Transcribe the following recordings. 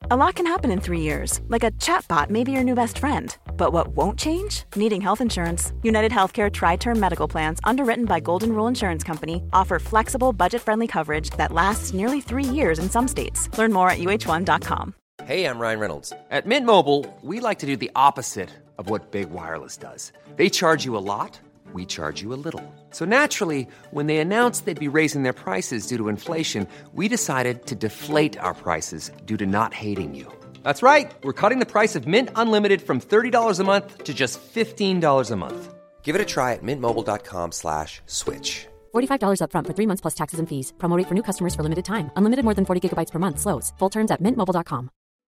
A lot can happen in 3 years, like a chatbot may be your new best friend. But what won't change? Needing health insurance. United Healthcare Tri-Term Medical Plans, underwritten by Golden Rule Insurance Company, offer flexible, budget-friendly coverage that lasts nearly 3 years in some states. Learn more at uh1.com. Hey, I'm Ryan Reynolds. At Mint Mobile, we like to do the opposite of what Big Wireless does. They charge you a lot, we charge you a little. So naturally, when they announced they'd be raising their prices due to inflation, we decided to deflate our prices due to not hating you. That's right. We're cutting the price of Mint Unlimited from $30 a month to just $15 a month. Give it a try at mintmobile.com/switch. $45 up front for 3 months plus taxes and fees. Promo rate for new customers for limited time. Unlimited more than 40 gigabytes per month. Slows full terms at mintmobile.com.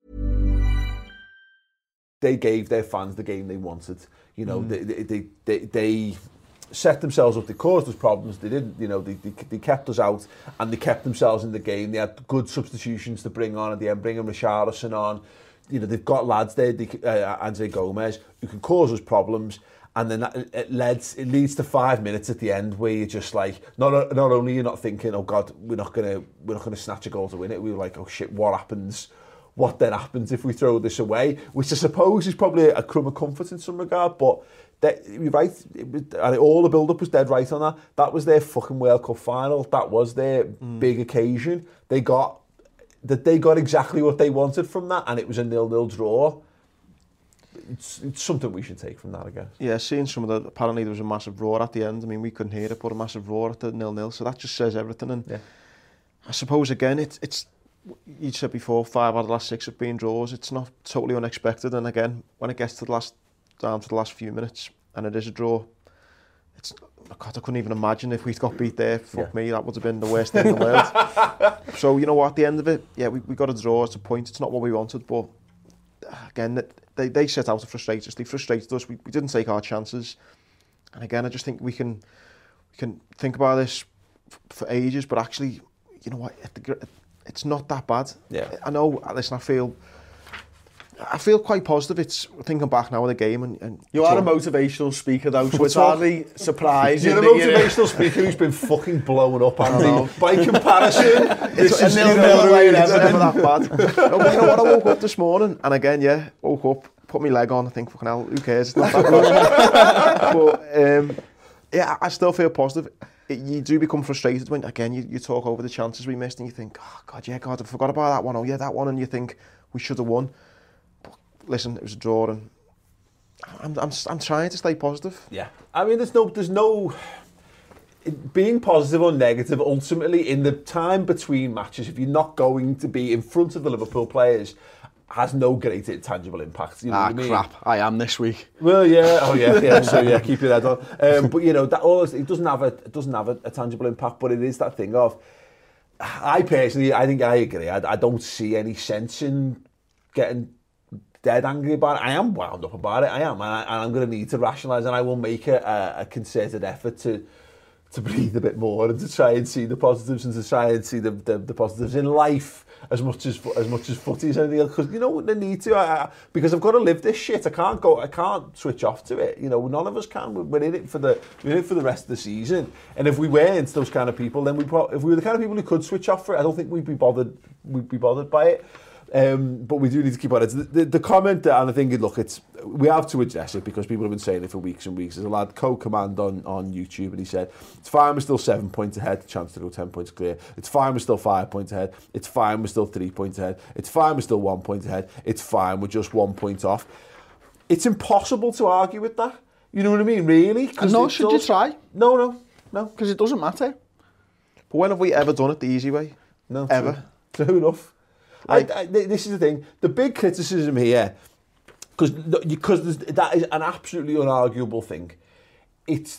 They gave their fans the game they wanted. You know, they set themselves up. They caused us problems. They didn't. You know, they kept us out, and they kept themselves in the game. They had good substitutions to bring on at the end, bringing Richarlison on. You know, they've got lads there, Andre Gomez, who can cause us problems. And then it leads to 5 minutes at the end where you're just like, not only you're not thinking, oh God, we're not gonna snatch a goal to win it. We were like, oh shit, what happens? What then happens if we throw this away? Which I suppose is probably a crumb of comfort in some regard, but you're right. All the build-up was dead right on that. That was their fucking World Cup final. That was their big occasion. They got exactly what they wanted from that, and it was a 0-0 draw. It's something we should take from that, I guess. Yeah, seeing some of the... Apparently there was a massive roar at the end. I mean, we couldn't hear it, but a massive roar at the 0-0. So that just says everything. And yeah. I suppose, again, it's you said before, 5 out of the last 6 have been draws. It's not totally unexpected. And again, when it gets to down to the last few minutes, and it is a draw, God, I couldn't even imagine if we'd got beat there. Fuck me, that would have been the worst thing in the world. So, you know what, at the end of it, yeah, we got a draw. It's a point. It's not what we wanted, but again, they set out to frustrate us. They frustrated us. We didn't take our chances. And again, I just think we can think about this for ages, but actually, you know what, it's not that bad. Yeah. I know, listen, I feel quite positive. It's thinking back now of the game, and you are a motivational speaker though, so it's hardly surprising. You're a motivational speaker who's been fucking blown up, Andy. By comparison, it's a nil-nil away, it's never that bad. No, but you know what? I woke up this morning, and again, woke up, put my leg on. I think, fucking hell, who cares? It's not that bad. But I still feel positive. You do become frustrated when, again, you talk over the chances we missed, and you think, oh God, I forgot about that one. Oh yeah, that one, and you think we should have won. Listen, it was a draw, and I'm trying to stay positive. Yeah, I mean, there's no being positive or negative. Ultimately, in the time between matches, if you're not going to be in front of the Liverpool players, has no great tangible impact. You know what I mean? Crap! I am this week. Well, yeah, yeah. So yeah, keep your head on. But you know, it doesn't have a tangible impact. But it is that thing of, I personally, I think I agree. I don't see any sense in getting dead angry about it. I am wound up about it. I am, and I'm going to need to rationalise, and I will make a concerted effort to breathe a bit more and to try and see the positives and to try and see the positives in life as much as footy as anything else. Because you know they need to. Because I've got to live this shit. I can't switch off to it. You know, none of us can. We're in it for the rest of the season. And if we weren't those kind of people, then if we were the kind of people who could switch off for it, I don't think we'd be bothered by it. But we do need to keep on it. The comment, and I think, look, we have to address it because people have been saying it for weeks and weeks. There's a lad, Co-Command, on YouTube, and he said, it's fine, we're still 7 points ahead, chance to go 10 points clear. It's fine, we're still 5 points ahead. It's fine, we're still 3 points ahead. It's fine, we're still 1 point ahead. It's fine, we're just 1 point off. It's impossible to argue with that. You know what I mean, really? No, should you try? No. Because it doesn't matter. But when have we ever done it the easy way? No. Ever. True enough. This is the thing. The big criticism here, because that is an absolutely unarguable thing. It's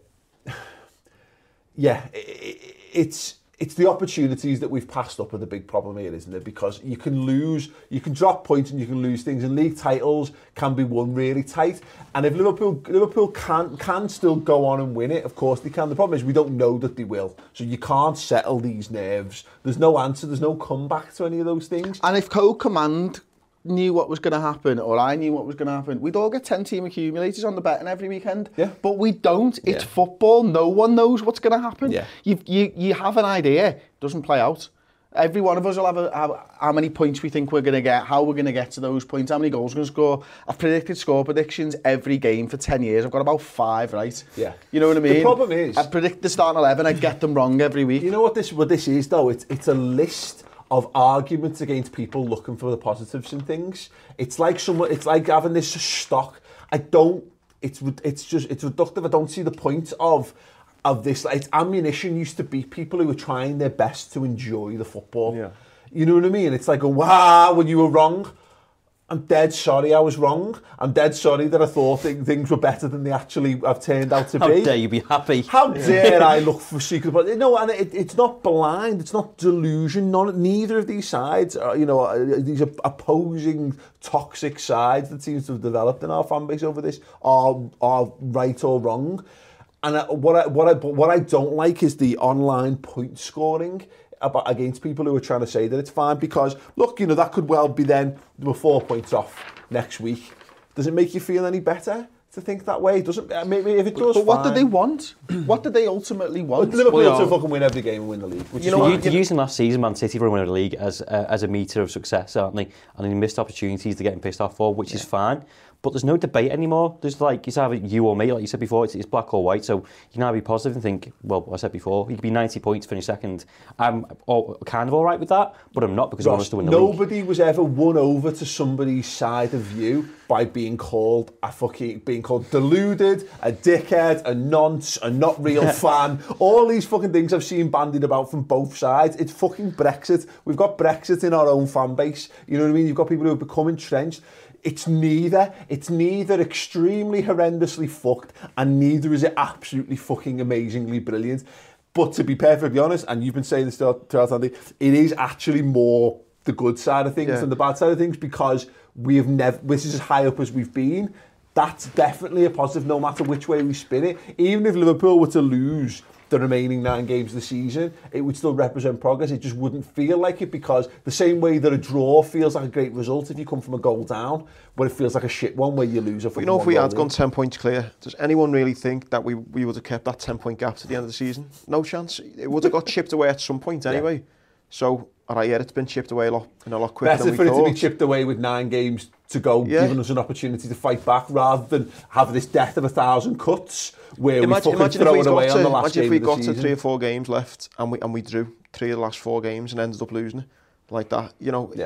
it's the opportunities that we've passed up are the big problem here, isn't it? Because you can drop points and you can lose things, and league titles can be won really tight. And if Liverpool can still go on and win it, of course they can. The problem is we don't know that they will. So you can't settle these nerves. There's no answer, there's no comeback to any of those things. And if Co-Command knew what was going to happen, or I knew what was going to happen, we'd all get 10-team accumulators on the betting every weekend. Yeah. But we don't. It's football. No one knows what's going to happen. Yeah. You have an idea. It doesn't play out. Every one of us will have how many points we think we're going to get, how we're going to get to those points, how many goals we're going to score. I've predicted score predictions every game for 10 years. I've got about 5 right. Yeah. You know what I mean? The problem is, I predict the starting 11, I get them wrong every week. You know what this is though? It's a list of arguments against people looking for the positives in things. It's like having this stock. It's reductive. I don't see the point of this. It's ammunition used to be people who were trying their best to enjoy the football. Yeah. You know what I mean? It's like, wow, when you were wrong. I'm dead sorry I was wrong. I'm dead sorry that I thought things were better than they actually have turned out to be. How dare you be happy? How dare I look for secret? But no, and it's not blind. It's not delusion. Neither of these sides, these opposing toxic sides that seems to have developed in our fan base over this are right or wrong. And what I don't like is the online point scoring against people who are trying to say that it's fine, because look, that could well be then they were 4 points off next week. Does it make you feel any better to think that way? It doesn't. Maybe if it does. But what do they want? What do they ultimately want? Liverpool to fucking win every game and win the league. They're using last season Man City for winning the league as a meter of success, aren't they? And they missed opportunities they're getting pissed off for, which is fine. But there's no debate anymore. There's it's either you or me, like you said before, it's black or white. So you can either be positive and think, well, what I said before, you could be 90 points, finish second. I'm kind of all right with that, but I'm not, because I want us to win the league. Nobody was ever won over to somebody's side of view by being called deluded, a dickhead, a nonce, a not real fan. All these fucking things I've seen bandied about from both sides. It's fucking Brexit. We've got Brexit in our own fan base. You know what I mean? You've got people who have become entrenched. It's neither extremely horrendously fucked, and neither is it absolutely fucking amazingly brilliant. But to be perfectly honest, and you've been saying this throughout, Andy, it is actually more the good side of things than the bad side of things, because this is as high up as we've been. That's definitely a positive, no matter which way we spin it. Even if Liverpool were to lose the remaining 9 games of the season, it would still represent progress. It just wouldn't feel like it, because the same way that a draw feels like a great result if you come from a goal down, but it feels like a shit one where you lose a fucking one. If we had gone 10 points clear, does anyone really think that we would have kept that 10-point gap to the end of the season? No chance. It would have got chipped away at some point anyway. Yeah. So, it's been chipped away a lot quicker than we thought. Better for it to be chipped away with 9 games to go, giving us an opportunity to fight back, rather than have this death of 1,000 cuts where we fucking throw it away on the last game of the season. Imagine if we got to 3 or 4 games left and we drew 3 of the last 4 games and ended up losing it like that.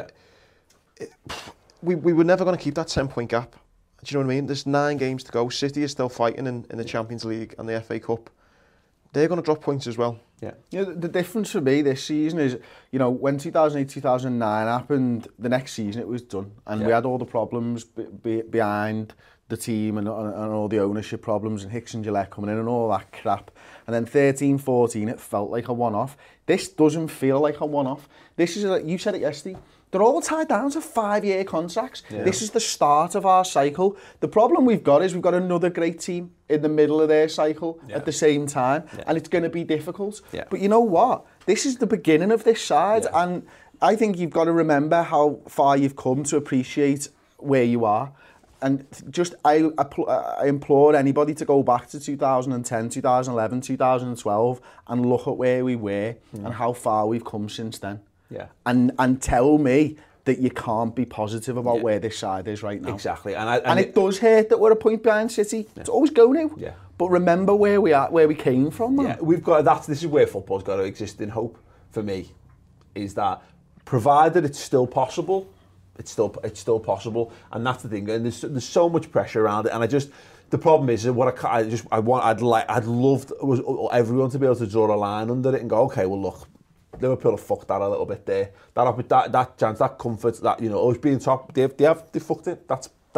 We were never going to keep that 10-point gap. Do you know what I mean? There's 9 games to go. City is still fighting in the Champions League and the FA Cup. They're going to drop points as well. Yeah. The difference for me this season is, when 2008-2009 happened, the next season it was done, and we had all the problems behind the team and all the ownership problems, and Hicks and Gillette coming in and all that crap. And then 13-14, it felt like a one-off. This doesn't feel like a one-off. This is, you said it yesterday, they're all tied down to 5-year contracts. Yeah. This is the start of our cycle. The problem we've got is we've got another great team in the middle of their cycle at the same time, and it's going to be difficult. Yeah. But you know what? This is the beginning of this side, and I think you've got to remember how far you've come to appreciate where you are. And just, I implore anybody to go back to 2010, 2011, 2012 and look at where we were and how far we've come since then. Yeah. And tell me that you can't be positive about where this side is right now. Exactly. And it does hurt that we're a point behind City. Yeah. It's always going to. Yeah. But remember where we came from, man. Yeah, we've got this is where football's got to exist in hope for me, is that provided it's still possible, it's still possible, and that's the thing. And there's so much pressure around it, and the problem is what I'd love everyone to be able to draw a line under it and go, okay, well look, Liverpool have fucked that a little bit there. That chance, that comfort, that always being top, they fucked it.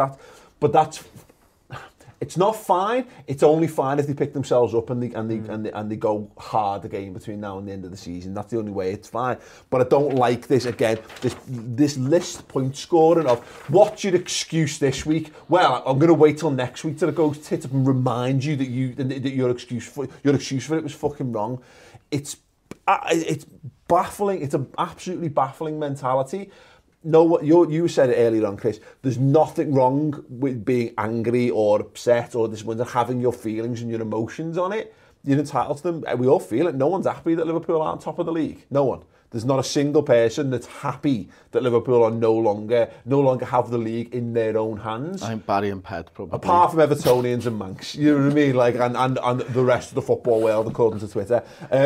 It's not fine. It's only fine if they pick themselves up and they go hard again between now and the end of the season. That's the only way it's fine. But I don't like this again. This list point scoring of what's your excuse this week? Well, I'm going to wait till next week till it goes tit up and remind you that your excuse for it was fucking wrong. It's baffling. It's an absolutely baffling mentality. No, what you said it earlier on, Chris. There's nothing wrong with being angry or upset or having your feelings and your emotions on it. You're entitled to them. We all feel it. No one's happy that Liverpool aren't top of the league. No one. There's not a single person that's happy that Liverpool are no longer have the league in their own hands. I think Barry and Ped probably. Apart from Evertonians and Manx, you know what I mean? Like, and the rest of the football world, according to Twitter.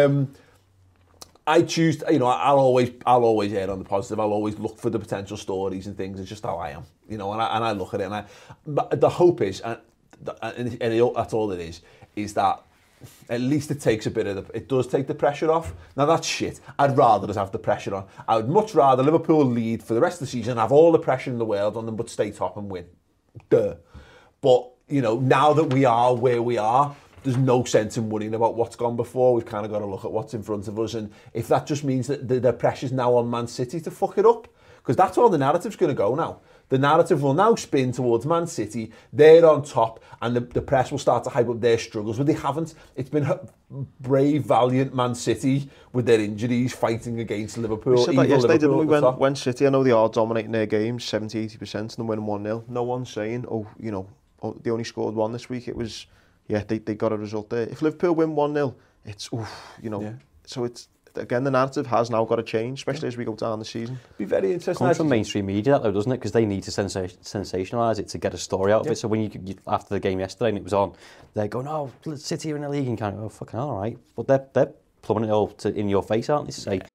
I choose, I'll always err on the positive. I'll always look for the potential stories and things. It's just how I am, and I look at it. But the hope is, and that's all it is that at least it takes it does take the pressure off. Now that's shit. I'd rather just have the pressure on. I would much rather Liverpool lead for the rest of the season, have all the pressure in the world on them, but stay top and win. Duh. But, now that we are where we are, there's no sense in worrying about what's gone before. We've kind of got to look at what's in front of us. And if that just means that the pressure's now on Man City to fuck it up, because that's all the narrative's going to go now. The narrative will now spin towards Man City. They're on top, and the press will start to hype up their struggles, but they haven't. It's been brave, valiant Man City with their injuries fighting against Liverpool. We said that yesterday, didn't we? When City, I know they are dominating their games, 70-80%, and then winning 1-0. No one's saying, they only scored one this week. It was, they got a result there. If Liverpool win 1-0, it's, So it's, again, the narrative has now got to change, especially as we go down the season. Be very interesting. Comes from mainstream media, though, doesn't it? Because they need to sensationalise it to get a story out of it. So when you after the game yesterday and it was on, they're going, "Oh, City are in the league," and kind of, "Oh, fucking all right," but they're plumbing it all in your face, aren't they? To say.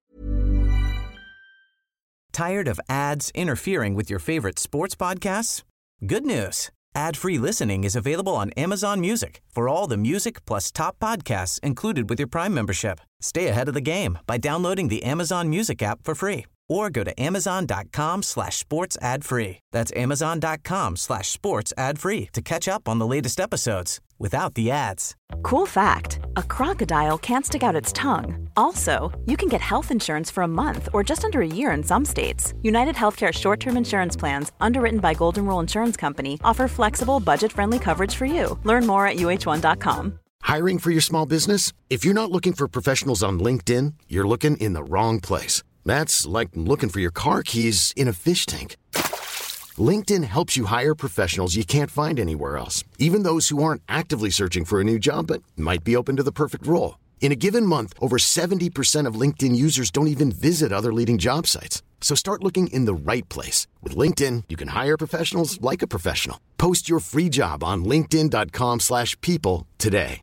Tired of ads interfering with your favorite sports podcasts? Good news. Ad-free listening is available on Amazon Music for all the music plus top podcasts included with your Prime membership. Stay ahead of the game by downloading the Amazon Music app for free or go to amazon.com/sports ad free. That's amazon.com/sports ad free to catch up on the latest episodes without the ads. Cool fact, a crocodile can't stick out its tongue. Also, you can get health insurance for a month or just under a year in some states. United Healthcare short-term insurance plans, underwritten by Golden Rule Insurance Company, offer flexible, budget-friendly coverage for you. Learn more at uh1.com. Hiring for your small business? If you're not looking for professionals on LinkedIn, you're looking in the wrong place. That's like looking for your car keys in a fish tank. LinkedIn helps you hire professionals you can't find anywhere else, even those who aren't actively searching for a new job but might be open to the perfect role. In a given month, over 70% of LinkedIn users don't even visit other leading job sites. So start looking in the right place. With LinkedIn, you can hire professionals like a professional. Post your free job on linkedin.com/people today.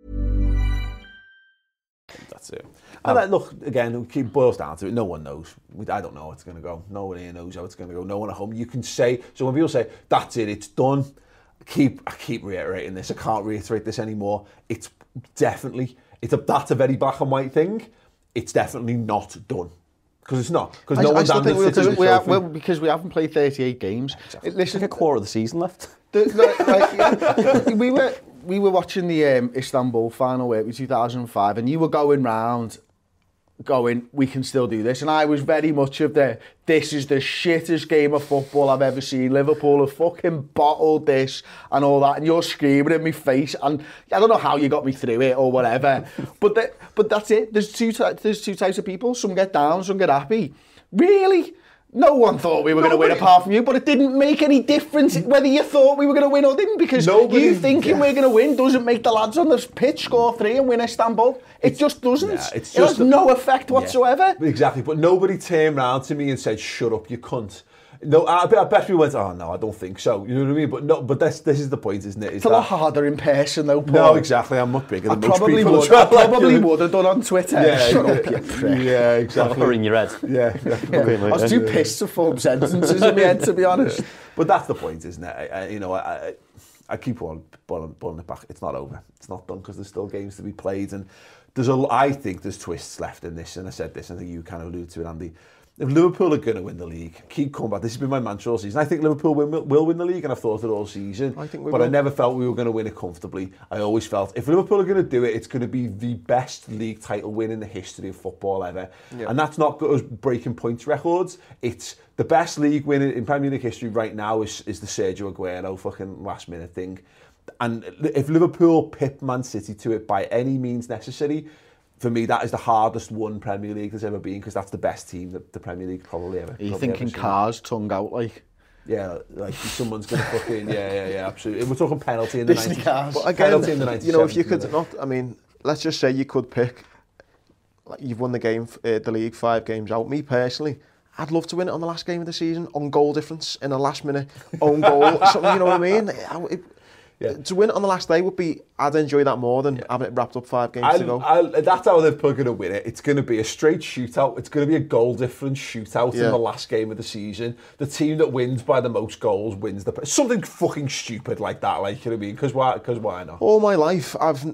That's it. And look, again, it boils down to it. No one knows. I don't know how it's going to go. No one here knows how it's going to go. No one at home. You can say, so when people say, that's it, it's done, I keep reiterating this. I can't reiterate this anymore. It's definitely, that's a very black and white thing. It's definitely not done. Because it's not. Because no one's handed City the trophy. Because we haven't played 38 games. Exactly. Listen, like a quarter of the season left. We were watching the Istanbul final where it was 2005, and you were going round going, we can still do this. And I was very much of this is the shittest game of football I've ever seen. Liverpool have fucking bottled this and all that. And you're screaming in my face. And I don't know how you got me through it or whatever. but that's it. There's two types of people. Some get down, some get happy. Really? No one thought we were going to win apart from you, but it didn't make any difference whether you thought we were going to win or didn't, because you thinking we're going to win doesn't make the lads on the pitch score 3 and win Istanbul. It just doesn't. Yeah, it has no effect whatsoever. Yeah, exactly, but nobody turned around to me and said, "Shut up, you cunt." No, I bet we went, "Oh no, I don't think so." You know what I mean? But this is the point, isn't it? It's a lot harder in person though, Paul. No, exactly. I'm much bigger than most people. I probably would have done on Twitter. Yeah, shut up, you prick. Yeah, exactly. Or in your head. Yeah. I was too pissed to form sentences in my head, to be honest. But that's the point, isn't it? I keep on pulling it back. It's not over. It's not done because there's still games to be played, and I think there's twists left in this. And I said this, I think you kind of alluded to it, Andy. If Liverpool are going to win the league, keep coming back. This has been my mantra all season. I think Liverpool will win the league, and I've thought it all season. I never felt we were going to win it comfortably. I always felt if Liverpool are going to do it, it's going to be the best league title win in the history of football ever. Yeah. And that's not us breaking points records. It's the best league win in Premier League history right now is the Sergio Aguero fucking last minute thing. And if Liverpool pip Man City to it by any means necessary, for me, that is the hardest won Premier League there's ever been, because that's the best team that the Premier League probably ever. Are you thinking cars tongue out like? Yeah, like someone's going to fucking, yeah, absolutely. We're talking penalty in the 90s. But again, penalty in the 90s. You know, if you could not, I mean, let's just say you could pick like, you've won the game, the league 5 games out. Me personally, I'd love to win it on the last game of the season, on goal difference, in a last-minute own goal, something, you know what I mean? To win it on the last day would be, I'd enjoy that more than having it wrapped up 5 games to go. That's how Liverpool are going to win it. It's going to be a straight shootout. It's going to be a goal difference shootout in the last game of the season. The team that wins by the most goals wins something fucking stupid like that, like, you know what I mean? Because why not? All my life,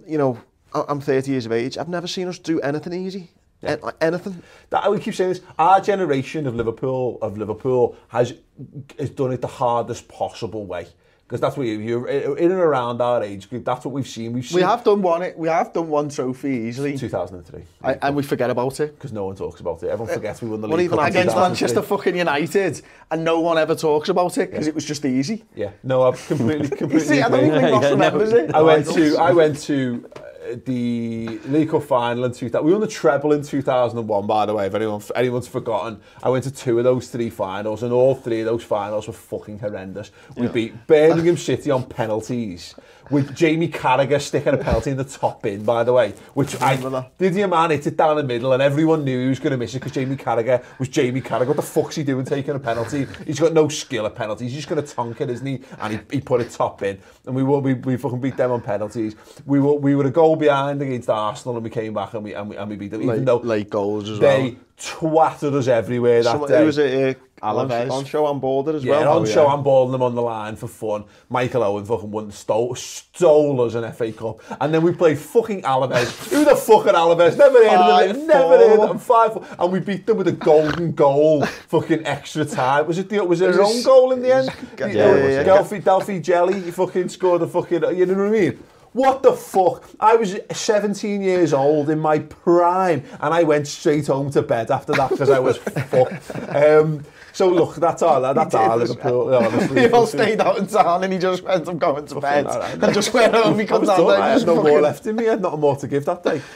I'm 30 years of age. I've never seen us do anything easy. Yeah. Anything. We keep saying this. Our generation of Liverpool has done it the hardest possible way. Because that's what you're in and around our age group. That's what we've seen. We have done one trophy easily. 2003, and we forget about it because no one talks about it. Everyone forgets we won the league cup against Manchester fucking United, and no one ever talks about it because it was just easy. Yeah, no, I've completely. See, I don't even think Ross remembers it. I went to the League Cup final in 2000. We won the treble in 2001, by the way, if anyone's forgotten. I went to 2 of those 3 finals, and all 3 of those finals were fucking horrendous. We beat Birmingham City on penalties, with Jamie Carragher sticking a penalty in the top bin, by the way, which Didier Man hit it down the middle, and everyone knew he was going to miss it because Jamie Carragher was Jamie Carragher. What the fuck's he doing taking a penalty? He's got no skill at penalties. He's just going to tonk it, isn't he? And he put it top in, and we fucking beat them on penalties. We were a goal behind against Arsenal, and we came back and we beat them. Even though late goals as well. They twatted us everywhere that day. It was on show on Boulder as well. Yeah, on show I'm balling them on the line for fun. Michael Owen fucking stole us an FA Cup, and then we played fucking Alaves. Who the fuck are Alaves? Never heard of them. Never heard of them. 5-4, and we beat them with a golden goal. Fucking extra time. Was it their own goal in the end? Yeah. Delphi Jelly fucking scored a fucking. You know what I mean? What the fuck? I was 17 years old in my prime, and I went straight home to bed after that because I was fucked. So look, that's our Liverpool. He all stayed out in town and he just went, I'm going to bed. And just went home because I had no more left in me. I had nothing more to give that day.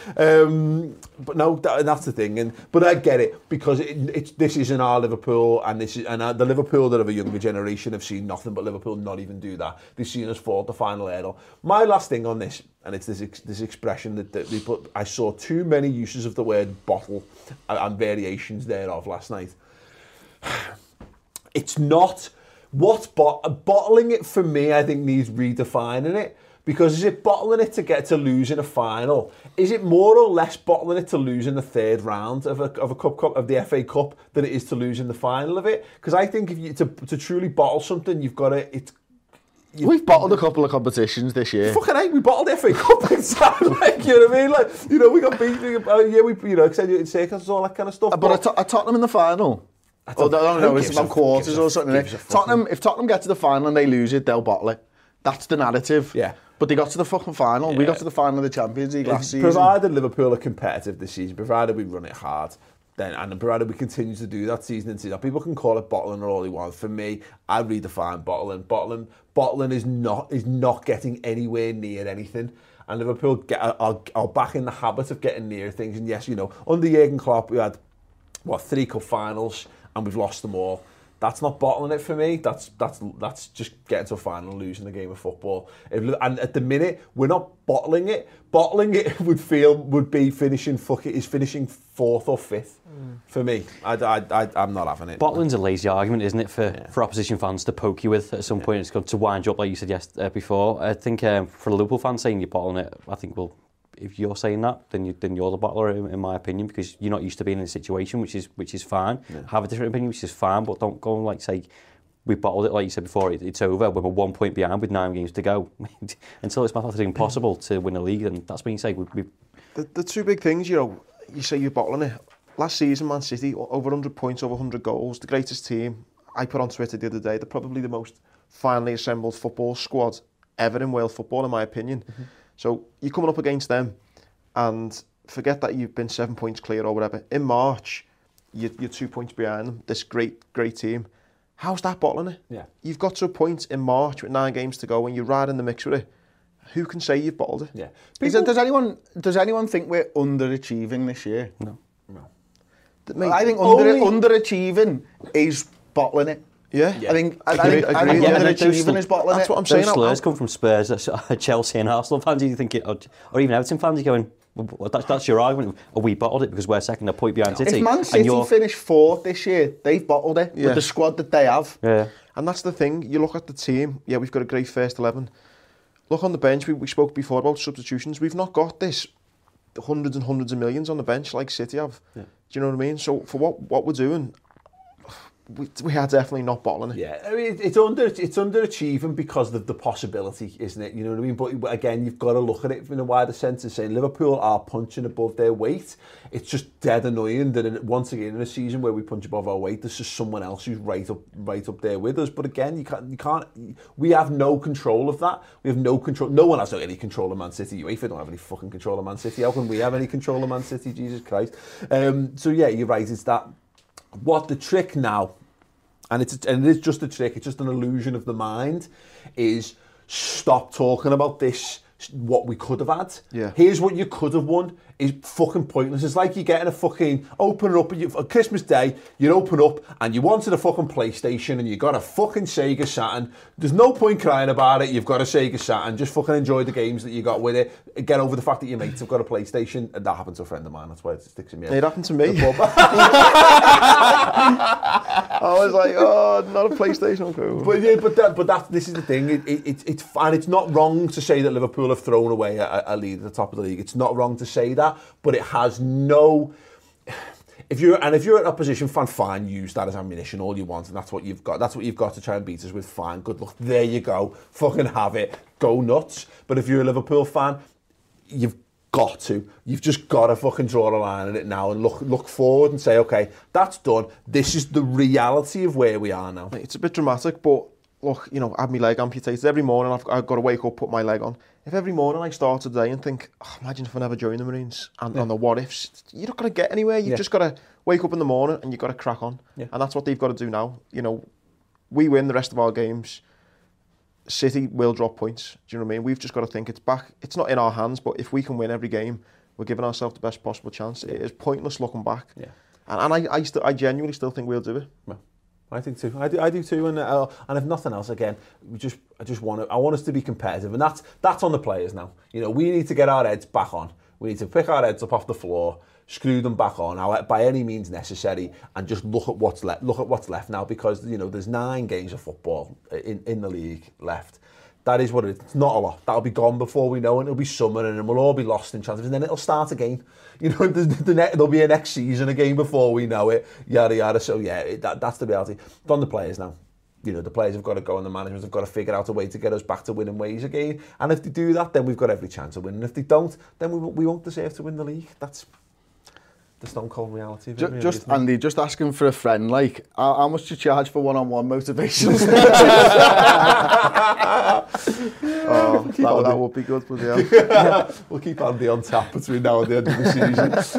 But no, that's the thing. But I get it, because this isn't our Liverpool, and the Liverpool that of a younger generation have seen nothing but Liverpool not even do that. They've seen us fall at the final hurdle. My last thing on this, and it's this expression that they put, I saw too many uses of the word bottle and variations thereof last night. It's not bottling it for me. I think needs redefining it, because is it bottling it to get to lose in a final? Is it more or less bottling it to lose in the 3rd round of the FA Cup than it is to lose in the final of it? Because I think if you to truly bottle something, you've got to. We've bottled a couple of competitions this year. Fucking hell, we bottled the FA Cup inside, like, you know what I mean? Like, you know, we got beat. Extended circles, all that kind of stuff. But at Tottenham in the final. No, it's about quarters or something. If Tottenham get to the final and they lose it, they'll bottle it. That's the narrative. Yeah. But they got to the fucking final. Yeah. We got to the final of the Champions League last season. Provided Liverpool are competitive this season, provided we run it hard, and provided we continue to do that season in season, people can call it bottling or all they want. For me, I redefine bottling. Bottling is not getting anywhere near anything. And Liverpool are back in the habit of getting near things. And yes, you know, under Jurgen Klopp, we had 3 cup finals. And we've lost them all. That's not bottling it for me. That's just getting to a final and losing the game of football. And at the minute, we're not bottling it. Bottling it would be finishing 4th or 5th for me. I'm not having it. Bottling's a lazy argument, isn't it, for opposition fans to poke you with at some point. It's going to wind you up, like you said before. I think for a Liverpool fan saying you're bottling it, I think if you're saying that, then you're the bottler, in my opinion, because you're not used to being in a situation, which is fine. Yeah. Have a different opinion, which is fine, but don't go and like say we bottled it, like you said before. It's over when we're 1 point behind with 9 games to go. Until it's mathematically impossible to win a league, and that's when you say the 2 big things. You say you're bottling it. Last season, Man City over 100 points, over 100 goals, the greatest team. I put on Twitter the other day, they're probably the most finely assembled football squad ever in world football, in my opinion. Mm-hmm. So you're coming up against them, and forget that you've been 7 points clear or whatever. In March, you're 2 points behind them, this great team. How's that bottling it? Yeah. You've got to a point in March with 9 games to go and you're right in the mix with it. Who can say you've bottled it? Yeah. Does anyone think we're underachieving this year? No. I think underachieving is bottling it. Yeah. I think underachieving is bottling That's it. what I'm saying. Those slurs come from Spurs, Chelsea and Arsenal fans. You think or even Everton fans, you're going, Well, that's your argument. We bottled it because we're second, a point behind City. If Man City finish fourth this year, they've bottled it with the squad that they have. Yeah. And that's the thing. You look at the team. Yeah, we've got a great first 11. Look on the bench. We spoke before about substitutions. We've not got this hundreds and hundreds of millions on the bench like City have. Yeah. Do you know what I mean? So for what we're doing, we are definitely not bottling it. Yeah, I mean, it's underachieving because of the possibility, isn't it? You know what I mean? But again, you've got to look at it in a wider sense and saying Liverpool are punching above their weight. It's just dead annoying that once again in a season where we punch above our weight, there's just someone else who's right up there with us. But again, you can't. We have no control of that. We have no control. No one has any control of Man City. UEFA don't have any fucking control of Man City. How can we have any control of Man City? Jesus Christ. So yeah, you're right. It's that. What the trick now, and it is just a trick, it's just an illusion of the mind, is stop talking about this, what we could have had. Yeah. Here's what you could have won is fucking pointless. It's like you're getting a fucking, open up, on Christmas Day, you open up and you wanted a fucking PlayStation and you got a fucking Sega Saturn. There's no point crying about it, you've got a Sega Saturn, just fucking enjoy the games that you got with it. Get over the fact that your mates have got a PlayStation. And that happened to a friend of mine, that's why it sticks in me. It happened to me. I was like, oh, not a PlayStation. This is the thing. It's not wrong to say that Liverpool have thrown away a lead at the top of the league. It's not wrong to say that, but it has no. If you're an opposition fan, fine, use that as ammunition all you want, and that's what you've got. That's what you've got to try and beat us with. Fine, good luck. There you go. Fucking have it. Go nuts. But if you're a Liverpool fan, you've just got to fucking draw a line in it now and look forward and say, okay, that's done. This is the reality of where we are now. It's a bit dramatic, but look, you know, I have my leg amputated every morning. I've got to wake up, put my leg on. If every morning I start today and think, oh, imagine if I never joined the Marines and on the what ifs, you're not going to get anywhere. You've just got to wake up in the morning and you've got to crack on. Yeah. And that's what they've got to do now. You know, we win the rest of our games. City will drop points. Do you know what I mean? We've just got to think it's back. It's not in our hands, but if we can win every game, we're giving ourselves the best possible chance. It is pointless looking back. Yeah. And I genuinely still think we'll do it. Well, I think too. I do too. And if nothing else, again, I want us to be competitive, and that's on the players now. You know, we need to get our heads back on. We need to pick our heads up off the floor, screw them back on by any means necessary, and just look at what's left. Look at what's left now, because you know there's 9 games of football in the league left. That is what it is. It's not a lot. That'll be gone before we know it. It'll be summer and then we'll all be lost in transfers, and then it'll start again. You know, there'll be a next season again before we know it. Yada yada. So yeah, that's the reality. It's on the players now. You know, the players have got to go and the managers have got to figure out a way to get us back to winning ways again. And if they do that, then we've got every chance of winning. If they don't, then we won't deserve to win the league. That's the stone cold reality of it, really, just Andy, just asking for a friend, like how much do you charge for one-on-one motivations? That would be good, but yeah. We'll keep Andy on tap between now and the end of the season.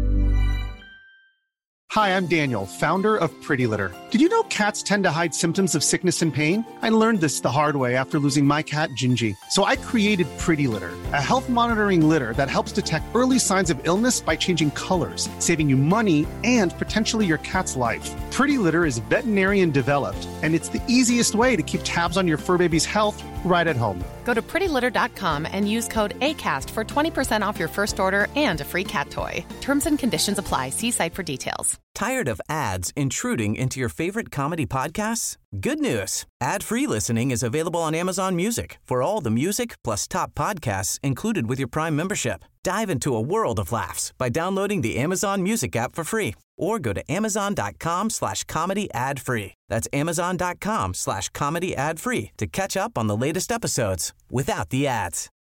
Hi, I'm Daniel, founder of Pretty Litter. Did you know cats tend to hide symptoms of sickness and pain? I learned this the hard way after losing my cat, Gingy. So I created Pretty Litter, a health monitoring litter that helps detect early signs of illness by changing colors, saving you money and potentially your cat's life. Pretty Litter is veterinarian developed, and it's the easiest way to keep tabs on your fur baby's health right at home. Go to prettylitter.com and use code ACAST for 20% off your first order and a free cat toy. Terms and conditions apply. See site for details. Tired of ads intruding into your favorite comedy podcasts? Good news. Ad-free listening is available on Amazon Music for all the music plus top podcasts included with your Prime membership. Dive into a world of laughs by downloading the Amazon Music app for free or go to amazon.com/comedy ad-free. That's amazon.com/comedy ad-free to catch up on the latest episodes without the ads.